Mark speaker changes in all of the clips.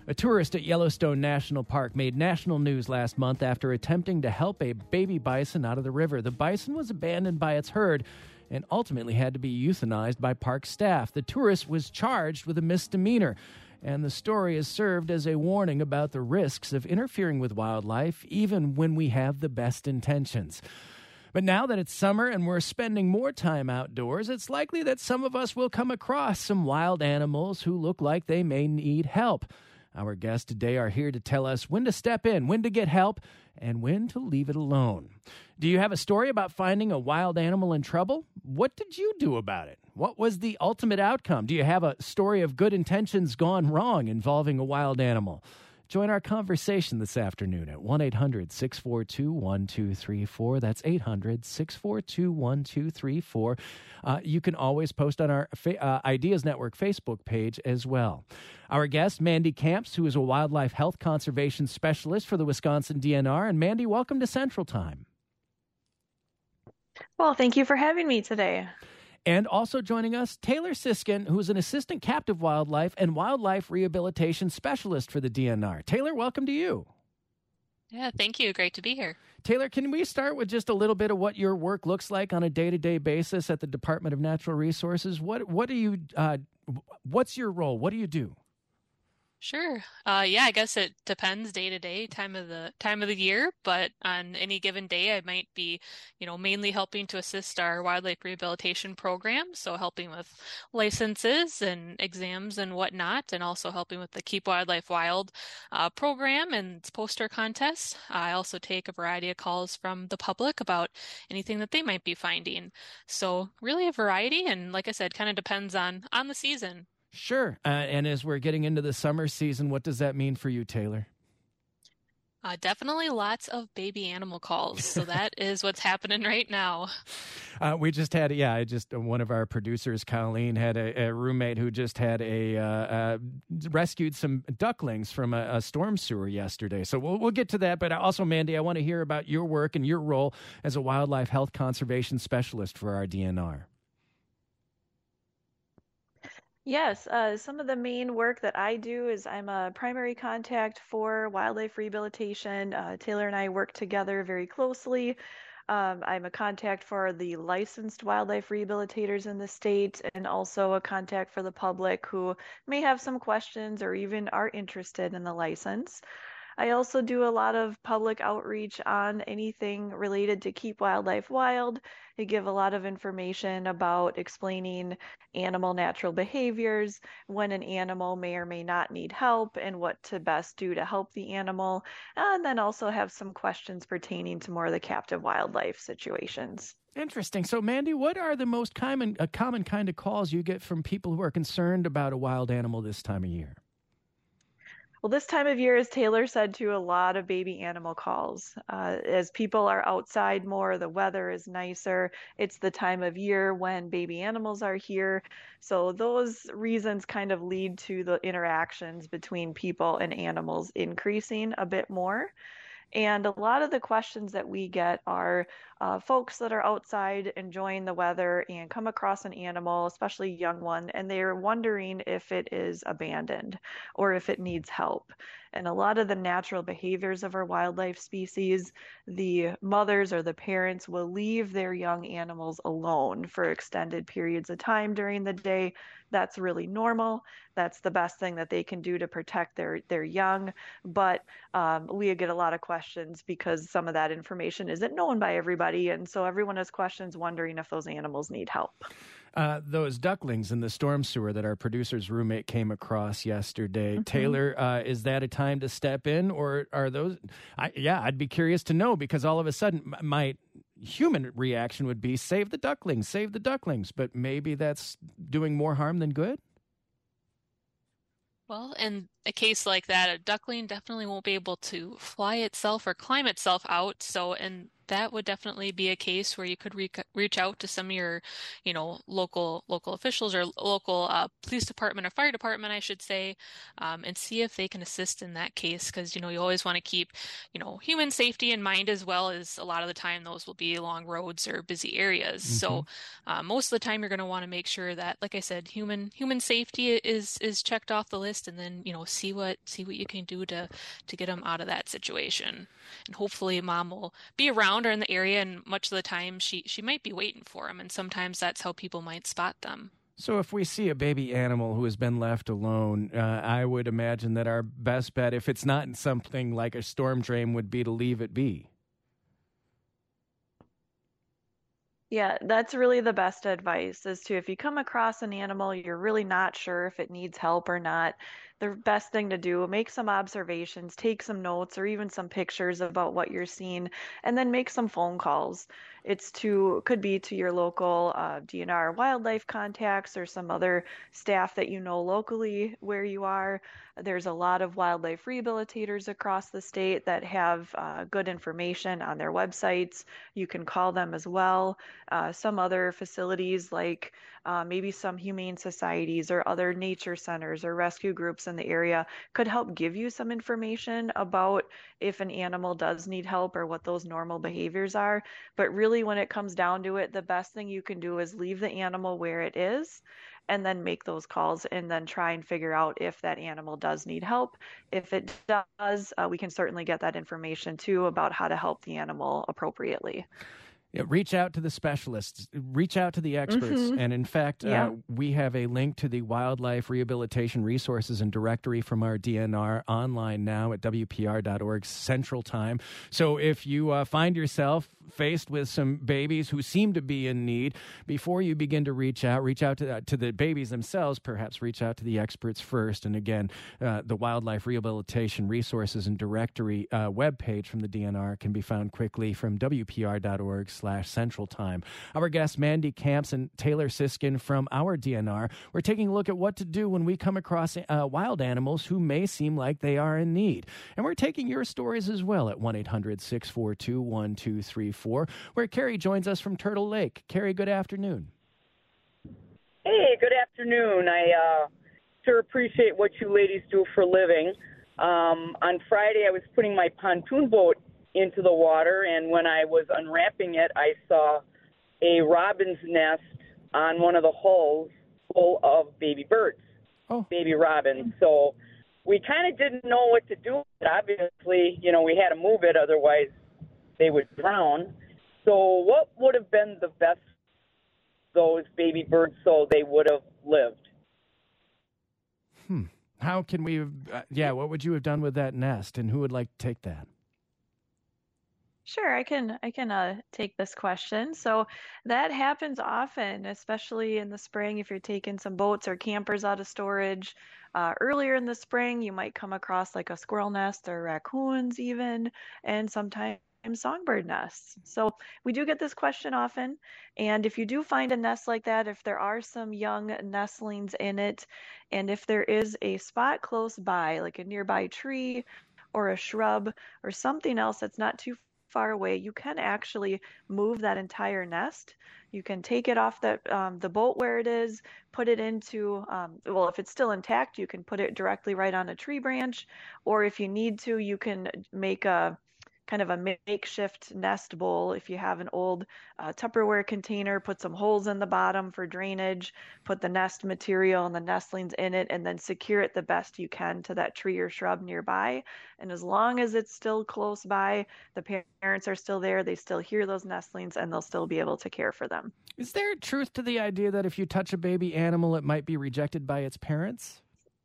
Speaker 1: A tourist at Yellowstone National Park made national news last month after attempting to help a baby bison out of the river. The bison was abandoned by its herd and ultimately had to be euthanized by park staff. The tourist was charged with a misdemeanor, and the story is served as a warning about the risks of interfering with wildlife, even when we have the best intentions. But now that it's summer and we're spending more time outdoors, it's likely that some of us will come across some wild animals who look like they may need help. Our guests today are here to tell us when to step in, when to get help, and when to leave it alone. Do you have a story about finding a wild animal in trouble? What did you do about it? What was the ultimate outcome? Do you have a story of good intentions gone wrong involving a wild animal? Join our conversation this afternoon at 1-800-642-1234. That's 800-642-1234. You can always post on our Ideas Network Facebook page as well. Our guest, Mandy Camps, who is a wildlife health conservation specialist for the Wisconsin DNR. And Mandy, welcome to Central Time.
Speaker 2: Well, thank you for having me today.
Speaker 1: And also joining us, Taylor Siskin, who is an assistant captive wildlife and wildlife rehabilitation specialist for the DNR. Taylor, welcome to you.
Speaker 3: Yeah, thank you. Great to be here.
Speaker 1: Taylor, can we start with just a little bit of what your work looks like on a day-to-day basis at the Department of Natural Resources? What do you? What's your role? What do you do?
Speaker 3: Sure. Yeah, I guess it depends day to day, time of the year, but on any given day, I might be, mainly helping to assist our wildlife rehabilitation program. So helping with licenses and exams and whatnot, and also helping with the Keep Wildlife Wild program and its poster contest. I also take a variety of calls from the public about anything that they might be finding. So really a variety, and like I said, kind of depends on the season.
Speaker 1: Sure. And as we're getting into the summer season, what does that mean for you, Taylor?
Speaker 3: Definitely lots of baby animal calls. So that is what's happening right now.
Speaker 1: We just had, one of our producers, Colleen, had a roommate who just had rescued some ducklings from a storm sewer yesterday. So we'll get to that. But also, Mandy, I want to hear about your work and your role as a wildlife health conservation specialist for our DNR.
Speaker 2: Yes, some of the main work that I do is I'm a primary contact for wildlife rehabilitation. Taylor and I work together very closely. I'm a contact for the licensed wildlife rehabilitators in the state, and also a contact for the public who may have some questions or even are interested in the license. I also do a lot of public outreach on anything related to Keep Wildlife Wild. I give a lot of information about explaining animal natural behaviors, when an animal may or may not need help, and what to best do to help the animal, and then also have some questions pertaining to more of the captive wildlife situations.
Speaker 1: Interesting. So, Mandy, what are the most common kind of calls you get from people who are concerned about a wild animal this time of year?
Speaker 2: Well, this time of year, as Taylor said, to a lot of baby animal calls. As people are outside more, the weather is nicer. It's the time of year when baby animals are here. So those reasons kind of lead to the interactions between people and animals increasing a bit more. And a lot of the questions that we get are folks that are outside enjoying the weather and come across an animal, especially a young one, and they're wondering if it is abandoned or if it needs help. And a lot of the natural behaviors of our wildlife species, the mothers or the parents will leave their young animals alone for extended periods of time during the day. That's really normal. That's the best thing that they can do to protect their young. But we get a lot of questions because some of that information isn't known by everybody. And so everyone has questions wondering if those animals need help.
Speaker 1: Those ducklings in the storm sewer that our producer's roommate came across yesterday. Mm-hmm. Taylor, is that a time to step in, or are those? I'd be curious to know, because all of a sudden my human reaction would be save the ducklings, but maybe that's doing more harm than good.
Speaker 3: Well, in a case like that, a duckling definitely won't be able to fly itself or climb itself out. So, and that would definitely be a case where you could reach out to some of your, local officials or local police department or fire department, I should say, and see if they can assist in that case. Because, you always want to keep, human safety in mind, as well as a lot of the time those will be along roads or busy areas. Mm-hmm. So most of the time you're going to want to make sure that, like I said, human safety is checked off the list, and then, see what you can do to get them out of that situation. And hopefully mom will be around or in the area, and much of the time she might be waiting for them, and sometimes that's how people might spot them.
Speaker 1: So if we see a baby animal who has been left alone, I would imagine that our best bet, if it's not in something like a storm drain, would be to leave it be.
Speaker 2: Yeah, that's really the best advice is to if you come across an animal, you're really not sure if it needs help or not, the best thing to do, make some observations, take some notes or even some pictures about what you're seeing, and then make some phone calls. Could be to your local DNR wildlife contacts or some other staff that you know locally where you are. There's a lot of wildlife rehabilitators across the state that have good information on their websites. You can call them as well. Some other facilities like maybe some humane societies or other nature centers or rescue groups in the area could help give you some information about if an animal does need help or what those normal behaviors are. But really, when it comes down to it, the best thing you can do is leave the animal where it is and then make those calls and then try and figure out if that animal does need help. If it does, we can certainly get that information too about how to help the animal appropriately.
Speaker 1: Yeah, reach out to the specialists, reach out to the experts.
Speaker 2: Mm-hmm.
Speaker 1: And in fact, we have a link to the Wildlife Rehabilitation Resources and Directory from our DNR online now at WPR.org Central Time. So if you find yourself faced with some babies who seem to be in need, before you begin to reach out to the babies themselves, perhaps reach out to the experts first. And again, the Wildlife Rehabilitation Resources and Directory webpage from the DNR can be found quickly from WPR.org/Central Time. Our guests, Mandy Camps and Taylor Siskin from our DNR, we're taking a look at what to do when we come across wild animals who may seem like they are in need. And we're taking your stories as well at 1-800-642-1234, where Carrie joins us from Turtle Lake. Carrie, good afternoon.
Speaker 4: Hey, good afternoon. I sure appreciate what you ladies do for a living. On Friday, I was putting my pontoon boat into the water, and when I was unwrapping it, I saw a robin's nest on one of the hulls full of baby birds, baby robins. So we kind of didn't know what to do. Obviously, we had to move it, otherwise they would drown. So what would have been the best those baby birds so they would have lived?
Speaker 1: How can we what would you have done with that nest, and who would like to take that?
Speaker 2: Sure, I can take this question. So that happens often, especially in the spring if you're taking some boats or campers out of storage. Earlier in the spring, you might come across like a squirrel nest or raccoons even, and sometimes songbird nests. So we do get this question often. And if you do find a nest like that, if there are some young nestlings in it, and if there is a spot close by, like a nearby tree or a shrub or something else that's not too far away, you can actually move that entire nest. You can take it off the boat where it is, put it into, if it's still intact, you can put it directly right on a tree branch, or if you need to, you can make a kind of a makeshift nest bowl. If you have an old Tupperware container, put some holes in the bottom for drainage, put the nest material and the nestlings in it, and then secure it the best you can to that tree or shrub nearby. And as long as it's still close by, the parents are still there, they still hear those nestlings, and they'll still be able to care for them.
Speaker 1: Is there truth to the idea that if you touch a baby animal, it might be rejected by its parents?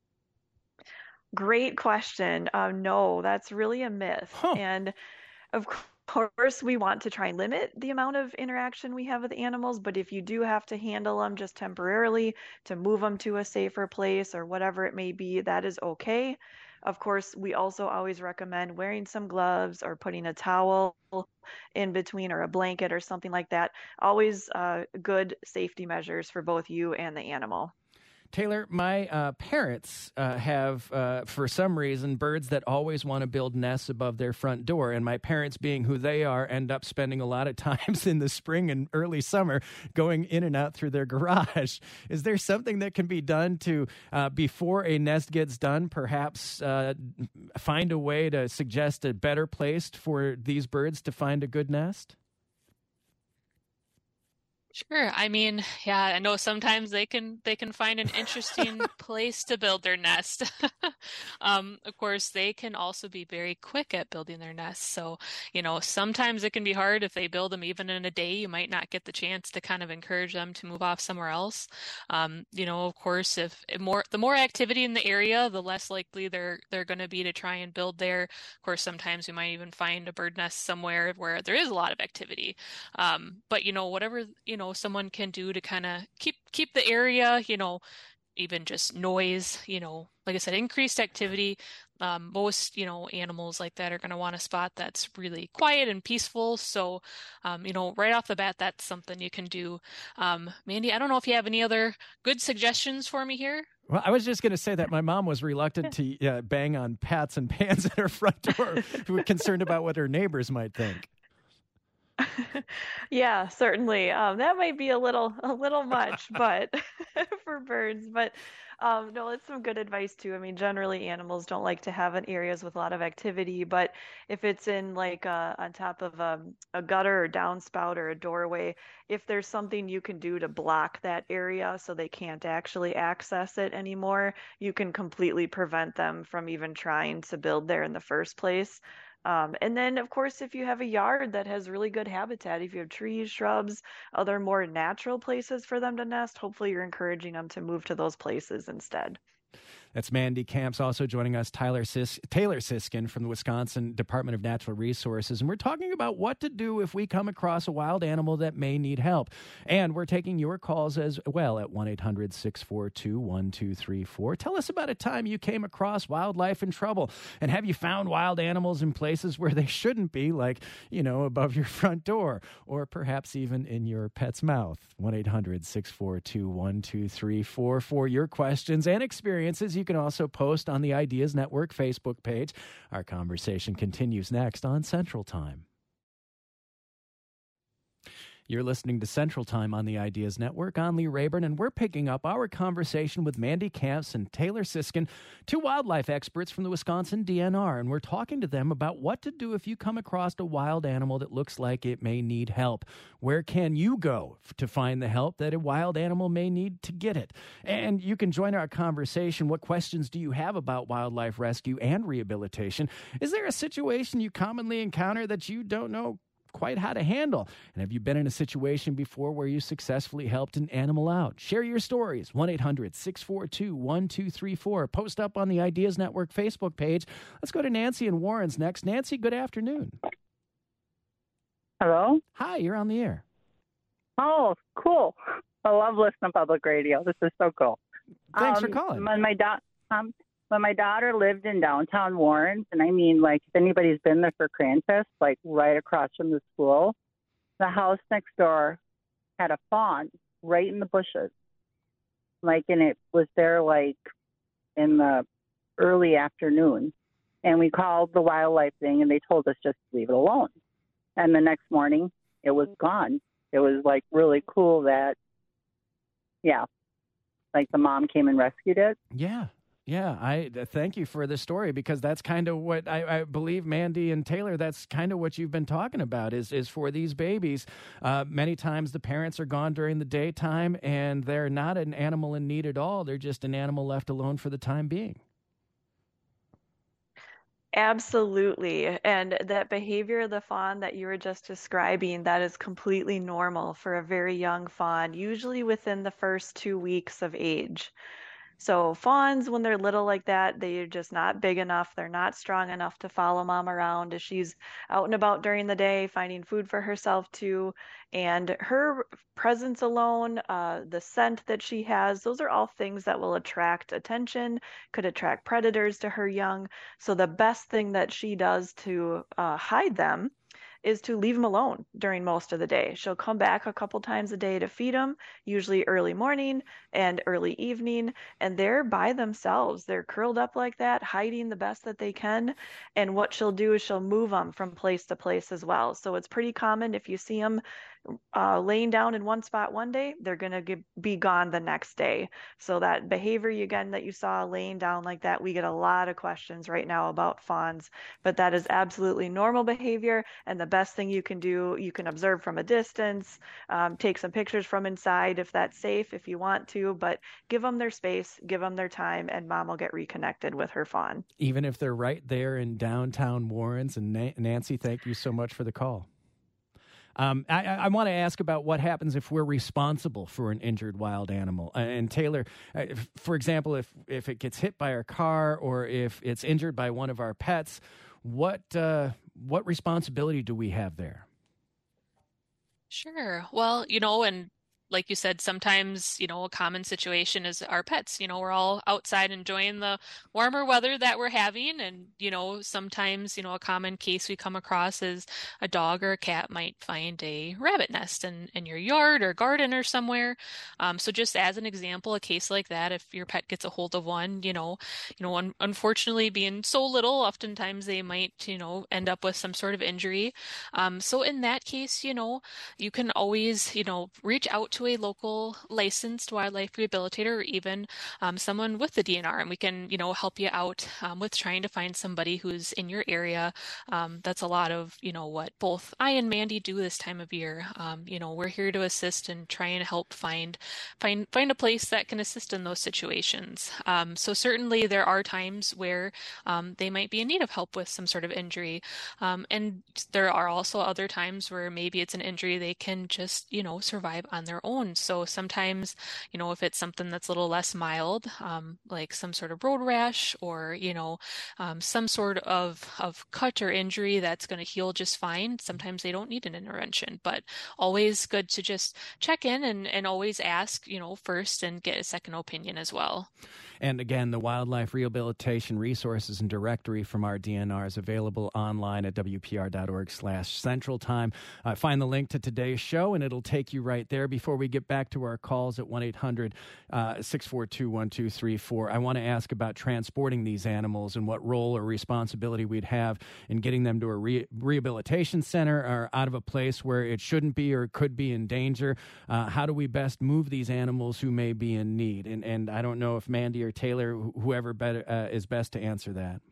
Speaker 2: Great question. No, that's really a myth. And of course, we want to try and limit the amount of interaction we have with animals, but if you do have to handle them just temporarily to move them to a safer place or whatever it may be, that is okay. Of course, we also always recommend wearing some gloves or putting a towel in between or a blanket or something like that. Always good safety measures for both you and the animal.
Speaker 1: Taylor, my parents have, for some reason, birds that always want to build nests above their front door. And my parents, being who they are, end up spending a lot of times in the spring and early summer going in and out through their garage. Is there something that can be done to, before a nest gets done, perhaps find a way to suggest a better place for these birds to find a good nest?
Speaker 3: Sure. I mean, yeah, I know sometimes they can find an interesting place to build their nest. Of course, they can also be very quick at building their nests. So, sometimes it can be hard if they build them even in a day. You might not get the chance to kind of encourage them to move off somewhere else. Of course, if the more activity in the area, the less likely they're going to be to try and build there. Of course, sometimes we might even find a bird nest somewhere where there is a lot of activity. But whatever, someone can do to kind of keep the area, even just noise, like I said, increased activity. Most, animals like that are going to want a spot that's really quiet and peaceful. So, right off the bat, that's something you can do. Mandy, I don't know if you have any other good suggestions for me here.
Speaker 1: Well, I was just going to say that my mom was reluctant to bang on pots and pans at her front door, concerned about what her neighbors might think.
Speaker 2: Yeah, certainly. That might be a little much, but for birds. But no, it's some good advice too. I mean, generally animals don't like to have in areas with a lot of activity, but if it's in like on top of a gutter or downspout or a doorway, if there's something you can do to block that area so they can't actually access it anymore, you can completely prevent them from even trying to build there in the first place. And then, of course, if you have a yard that has really good habitat, if you have trees, shrubs, other more natural places for them to nest, hopefully you're encouraging them to move to those places instead.
Speaker 1: That's Mandy Camps. Also joining us, Taylor Siskin from the Wisconsin Department of Natural Resources. And we're talking about what to do if we come across a wild animal that may need help. And we're taking your calls as well at 1-800-642-1234. Tell us about a time you came across wildlife in trouble. And have you found wild animals in places where they shouldn't be, like, above your front door, or perhaps even in your pet's mouth? 1-800-642-1234 for your questions and experiences. You can also post on the Ideas Network Facebook page. Our conversation continues next on Central Time. You're listening to Central Time on the Ideas Network. I'm Lee Rayburn, and we're picking up our conversation with Mandy Camps and Taylor Siskin, two wildlife experts from the Wisconsin DNR, and we're talking to them about what to do if you come across a wild animal that looks like it may need help. Where can you go to find the help that a wild animal may need to get it? And you can join our conversation. What questions do you have about wildlife rescue and rehabilitation? Is there a situation you commonly encounter that you don't know quite how to handle? And have you been in a situation before where you successfully helped an animal out? Share your stories. 1-800-642-1234. Post up on the Ideas Network Facebook page. Let's go to Nancy and Warren's next. Nancy, good afternoon.
Speaker 5: Hello?
Speaker 1: Hi, you're on the air.
Speaker 5: Oh, cool. I love listening to public radio. This is so cool.
Speaker 1: Thanks for calling.
Speaker 5: When my daughter lived in downtown Warren, and I mean, like, if anybody's been there for Krampus, like right across from the school, the house next door had a fawn right in the bushes. Like, and it was there like in the early afternoon. And we called the wildlife thing, and they told us just to leave it alone. And the next morning, it was gone. It was like really cool that, like the mom came and rescued it.
Speaker 1: Yeah. Yeah, I thank you for the story, because that's kind of what I believe, Mandy and Taylor, that's kind of what you've been talking about is for these babies. Many times the parents are gone during the daytime and they're not an animal in need at all. They're just an animal left alone for the time being.
Speaker 2: Absolutely. And that behavior of the fawn that you were just describing, that is completely normal for a very young fawn, usually within the first 2 weeks of age. So fawns, when they're little like that, they're just not big enough. They're not strong enough to follow mom around as she's out and about during the day, finding food for herself too. And her presence alone, the scent that she has, those are all things that will attract attention, could attract predators to her young. So the best thing that she does to hide them is to leave them alone during most of the day. She'll come back a couple times a day to feed them, usually early morning and early evening, and they're by themselves. They're curled up like that, hiding the best that they can. And what she'll do is she'll move them from place to place as well. So it's pretty common if you see them laying down in one spot one day, they're going to be gone the next day. So that behavior again that you saw laying down like that, we get a lot of questions right now about fawns, but that is absolutely normal behavior. And the best thing you can do, you can observe from a distance, take some pictures from inside if that's safe, if you want to, but give them their space, give them their time, and mom will get reconnected with her fawn.
Speaker 1: Even if they're right there in downtown Warrens. And Nancy, thank you so much for the call. I want to ask about what happens if we're responsible for an injured wild animal. And Taylor, for example, if it gets hit by our car or if it's injured by one of our pets, what responsibility do we have there?
Speaker 3: Sure. Well, and like you said, sometimes, a common situation is our pets. We're all outside enjoying the warmer weather that we're having. And, sometimes, a common case we come across is a dog or a cat might find a rabbit nest in your yard or garden or somewhere. So just as an example, a case like that, if your pet gets a hold of one, unfortunately being so little, oftentimes they might, end up with some sort of injury. So in that case, you can always, reach out to a local licensed wildlife rehabilitator or even someone with the DNR, and we can, help you out with trying to find somebody who's in your area. That's a lot of, what both I and Mandy do this time of year. We're here to assist and try and help find a place that can assist in those situations. So certainly there are times where they might be in need of help with some sort of injury. And there are also other times where maybe it's an injury they can just, survive on their own. So sometimes, if it's something that's a little less mild, like some sort of road rash or, some sort of cut or injury that's going to heal just fine, sometimes they don't need an intervention. But always good to just check in and always ask, first and get a second opinion as well.
Speaker 1: And again, the Wildlife Rehabilitation Resources and Directory from our DNR is available online at WPR.org/Central Time. Find the link to today's show, and it'll take you right there. Before we get back to our calls at 1-800-642-1234, I want to ask about transporting these animals and what role or responsibility we'd have in getting them to a rehabilitation center or out of a place where it shouldn't be or could be in danger. How do we best move these animals who may be in need? And I don't know if Mandy or Taylor, whoever better is best to answer that.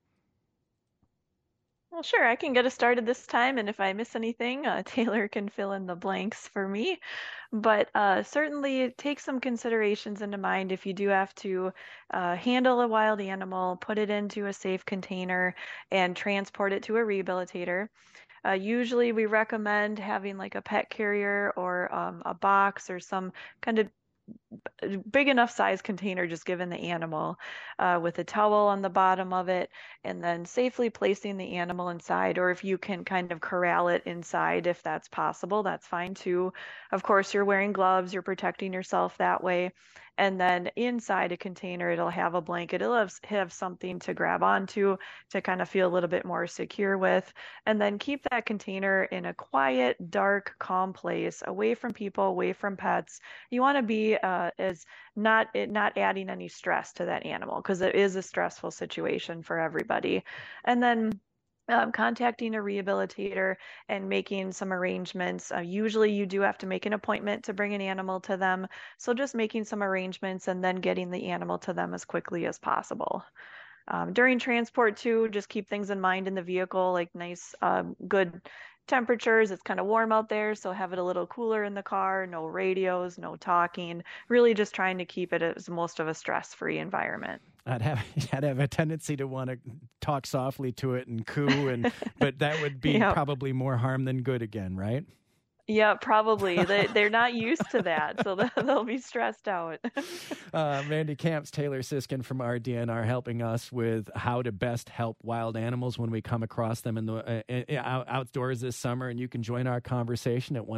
Speaker 2: Well, sure, I can get us started this time, and if I miss anything, Taylor can fill in the blanks for me. But certainly take some considerations into mind if you do have to handle a wild animal, put it into a safe container, and transport it to a rehabilitator. Usually we recommend having like a pet carrier or a box or some kind of big enough size container just given the animal with a towel on the bottom of it, and then safely placing the animal inside, or if you can kind of corral it inside, if that's possible, that's fine too. Of course, you're wearing gloves, you're protecting yourself that way. And then inside a container, it'll have a blanket, it'll have something to grab onto to kind of feel a little bit more secure with. And then keep that container in a quiet, dark, calm place, away from people, away from pets. You want to be as not adding any stress to that animal, because it is a stressful situation for everybody. And then contacting a rehabilitator and making some arrangements. Usually you do have to make an appointment to bring an animal to them. So just making some arrangements and then getting the animal to them as quickly as possible. During transport too, just keep things in mind in the vehicle, like nice, good temperatures. It's kind of warm out there, so have it a little cooler in the car, no radios, no talking, really just trying to keep it as most of a stress-free environment.
Speaker 1: I'd have a tendency to want to talk softly to it and coo, but that would be probably more harm than good again, right?
Speaker 2: Yeah, probably. They're not used to that, so they'll be stressed out.
Speaker 1: Mandy Camps, Taylor Siskin from our DNR helping us with how to best help wild animals when we come across them in the outdoors this summer. And you can join our conversation at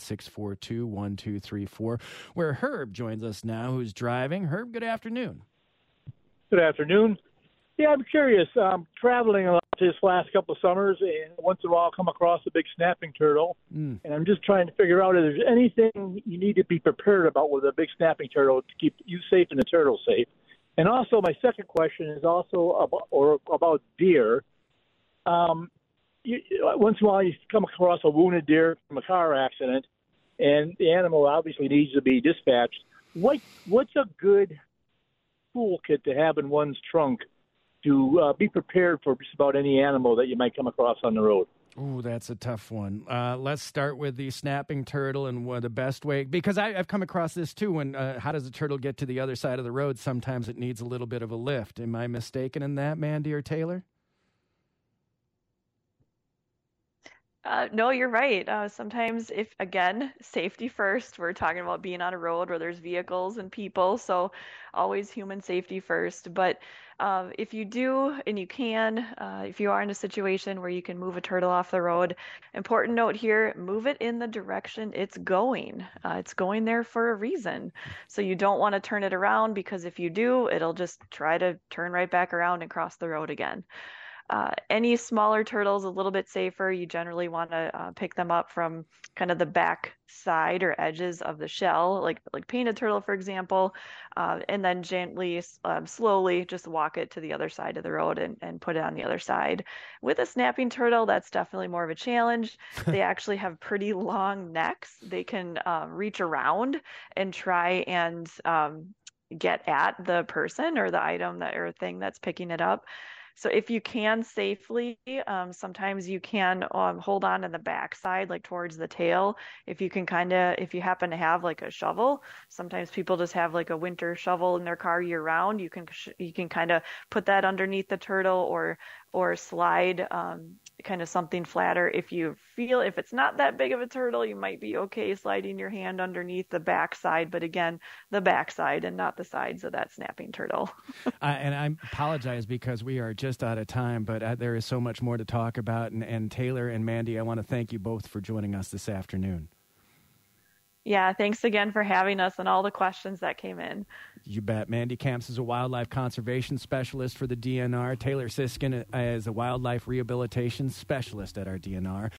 Speaker 1: 1-800-642-1234, where Herb joins us now, who's driving. Herb, good afternoon.
Speaker 6: Good afternoon. Yeah, I'm curious. I'm traveling a lot this last couple of summers, and once in a while I'll come across a big snapping turtle. And I'm just trying to figure out if there's anything you need to be prepared about with a big snapping turtle to keep you safe and the turtle safe. And also, my second question is also about deer. once in a while you come across a wounded deer from a car accident, and the animal obviously needs to be dispatched. What's a good toolkit to have in one's trunk to be prepared for just about any animal that you might come across on the road?
Speaker 1: Ooh, that's a tough one. Let's start with the snapping turtle and what the best way, because I've come across this too. When how does a turtle get to the other side of the road? Sometimes it needs a little bit of a lift. Am I mistaken in that, Mandy or Taylor?
Speaker 2: No, you're right. Sometimes, if again, safety first, we're talking about being on a road where there's vehicles and people, so always human safety first. But if you do and you can, if you are in a situation where you can move a turtle off the road, important note here, move it in the direction it's going. It's going there for a reason. So you don't want to turn it around, because if you do, it'll just try to turn right back around and cross the road again. Any smaller turtles, a little bit safer. You generally want to pick them up from kind of the back side or edges of the shell, like painted turtle, for example, and then gently, slowly just walk it to the other side of the road and put it on the other side. With a snapping turtle, that's definitely more of a challenge. They actually have pretty long necks. They can reach around and try and get at the person or the item or thing that's picking it up. So if you can safely, sometimes you can hold on to the backside, like towards the tail. If you happen to have like a shovel, sometimes people just have like a winter shovel in their car year round. You can kind of put that underneath the turtle or slide kind of something flatter. If it's not that big of a turtle, you might be okay sliding your hand underneath the backside, but again, the backside and not the sides of that snapping turtle.
Speaker 1: And I apologize because we are just out of time, but there is so much more to talk about. And Taylor and Mandy, I want to thank you both for joining us this afternoon.
Speaker 2: Yeah, thanks again for having us and all the questions that came in.
Speaker 1: You bet. Mandy Camps is a wildlife conservation specialist for the DNR. Taylor Siskin is a wildlife rehabilitation specialist at our DNR.